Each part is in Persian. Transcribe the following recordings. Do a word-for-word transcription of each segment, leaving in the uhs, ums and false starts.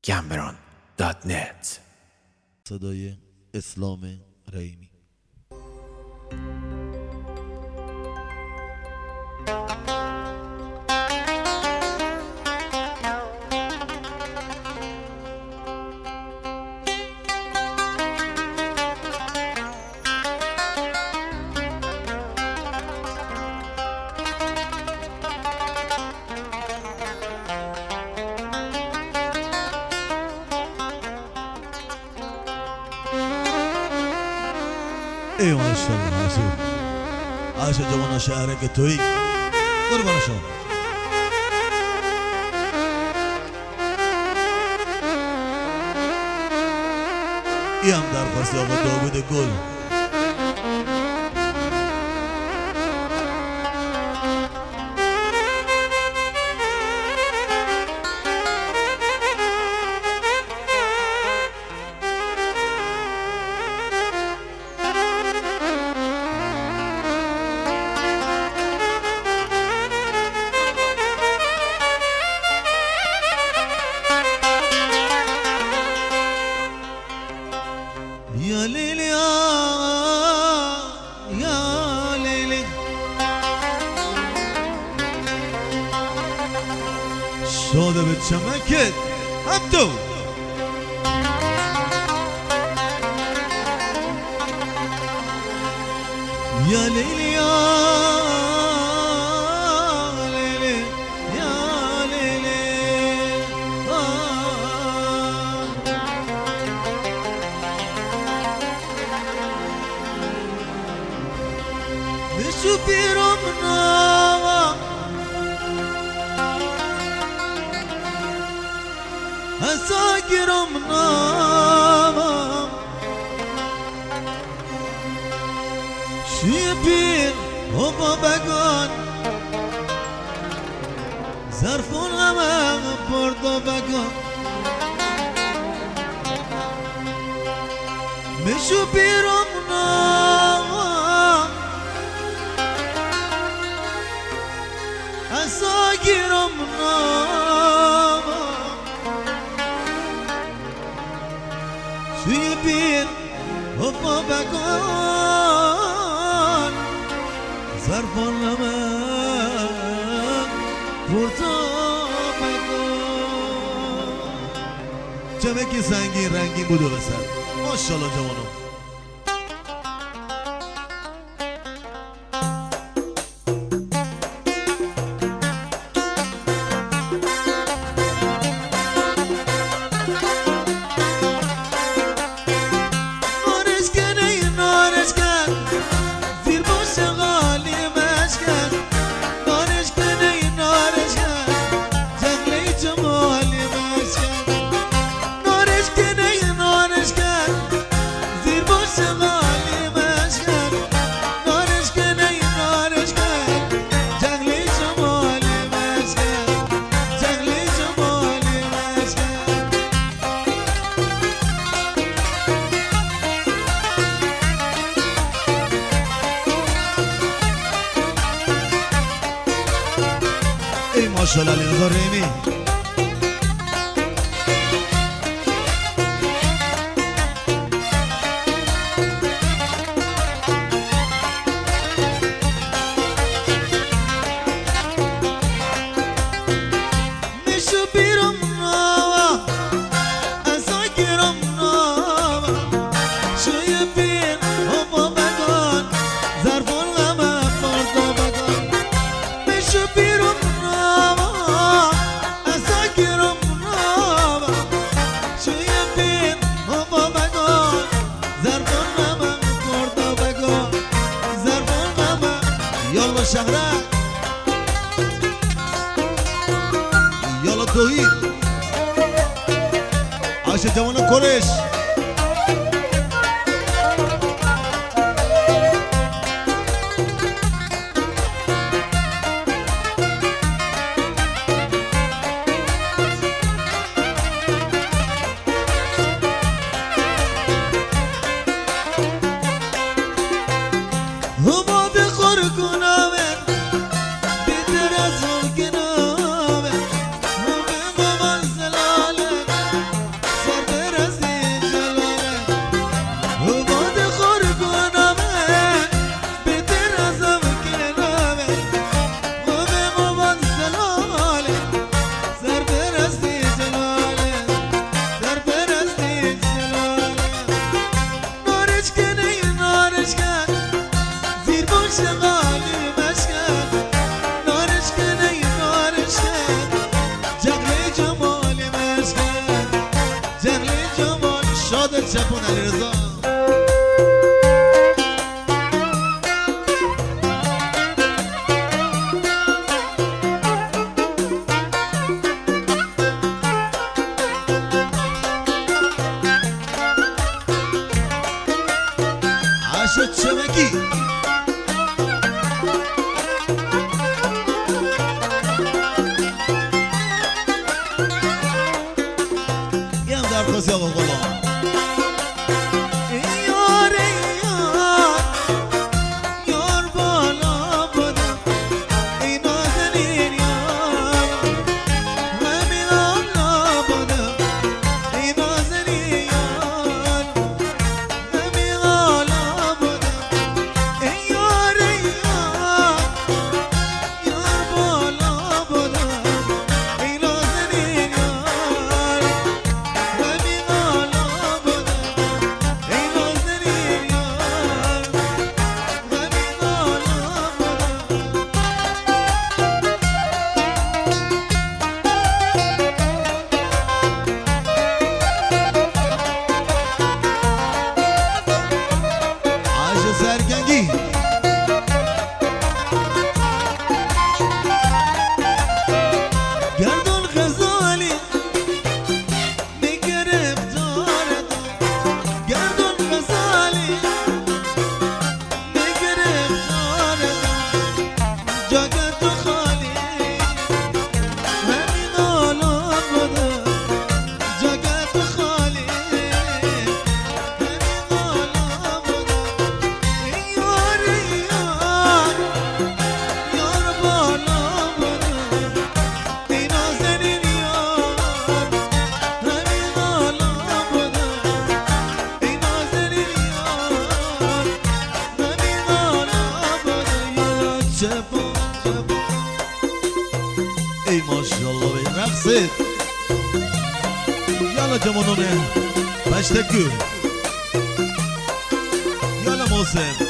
گمبران دات نت. صدای اسلام رحیمی. ای ماشاءالله عاشق عاشق جوان شهرک تویی قربان شما. ای هم درخواست آقا داوود گل. يا ليل يا يا ليل شاده بتشمكت عبدو يا ليل يا بشوفيرم ناما أساكرم ناما شيبين هما بقان زرفون غمام بردو بقان بشوفيرم ناما أساكرم ناما شيبين هما بقان زرفان لما برتا بقان. جمعه که سنگین رنگین بود و بسر ماشالله جوانم. ماشاءالله علیرضا رحیمی. يلا شهرك يلا توحيد عاش جوانا قريش. هما بخور کنامن بیدر از هم کنامن همه مامان زلاله به چپون علی رضا عاشق چمکی یه هم درخواست آقا غلام یار یار یار بالا بودم ای نازنین یار همین آلا بودم ای نازنین یار همین آلا بودم ای یار یار یار بالا بودم ای نازنین یار همین آلا بودم ای نازنین یار همین آلا بودم عاشق سرگنگی گردون غزالی میگرفتارتم گردون غزالی میگرفتارتم جاگت تو خالی همین آلا بودم جاگت تو خالی همین آلا بودم ای یار یار یار بالا بودم ای نازنین یار همین آلا بودم ای نازنین یار همین آلا بودم یالا چپون چپون ای ماشاءالله به رقصت یالا جمانونه پشتگو یالا محسن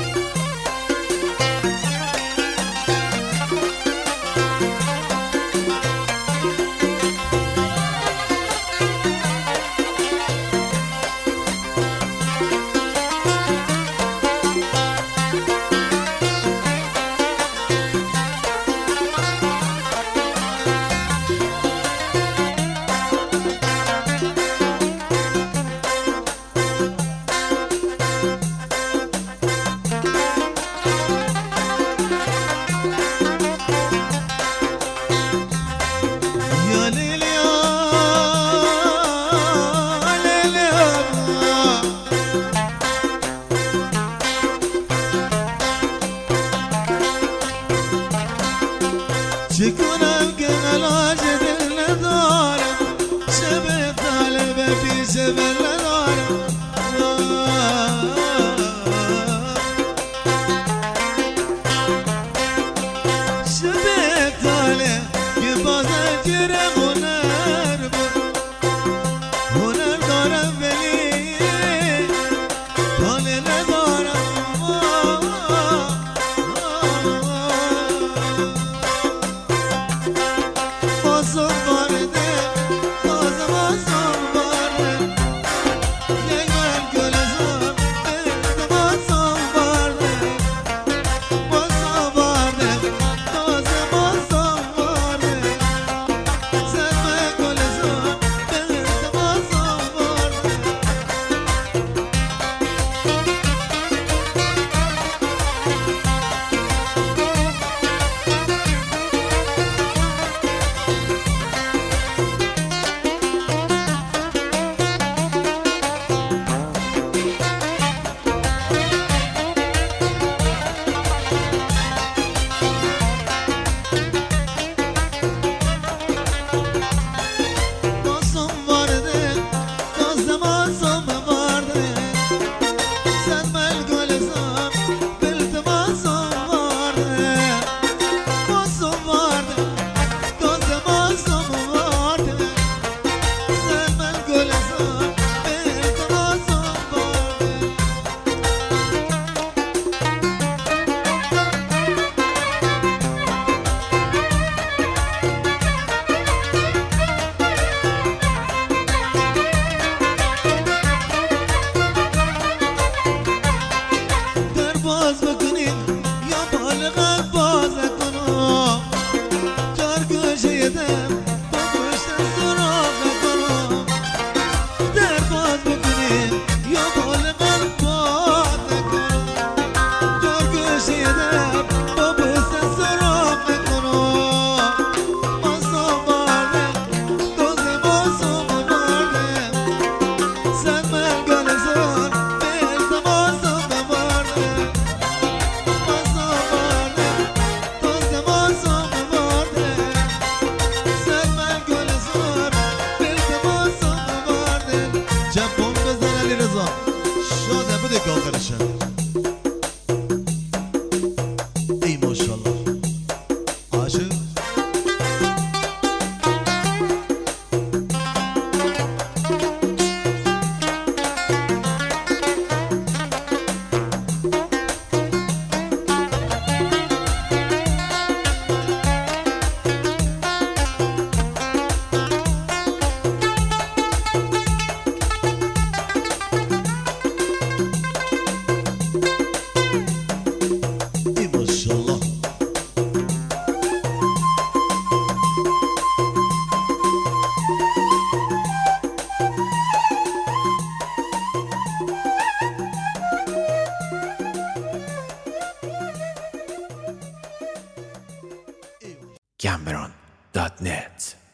یا لیلی یا لیلی یا چی کنم که علاج دل ندارم شب طالب پیش بل ندارم شب طالب که بازم گیر هنر بود هنر دارم ولی طالب ندارم بازم وارده بازم بازم وارده آخرشن. ای ماشاءالله عاشق Cameron dot net